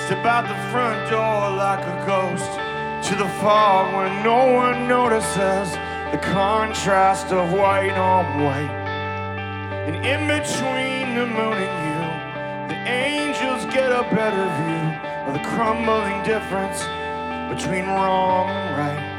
Step out the front door like a ghost to the fog where no one notices the contrast of white on white. And in between the moon and you, the angels get a better view of the crumbling difference between wrong and right.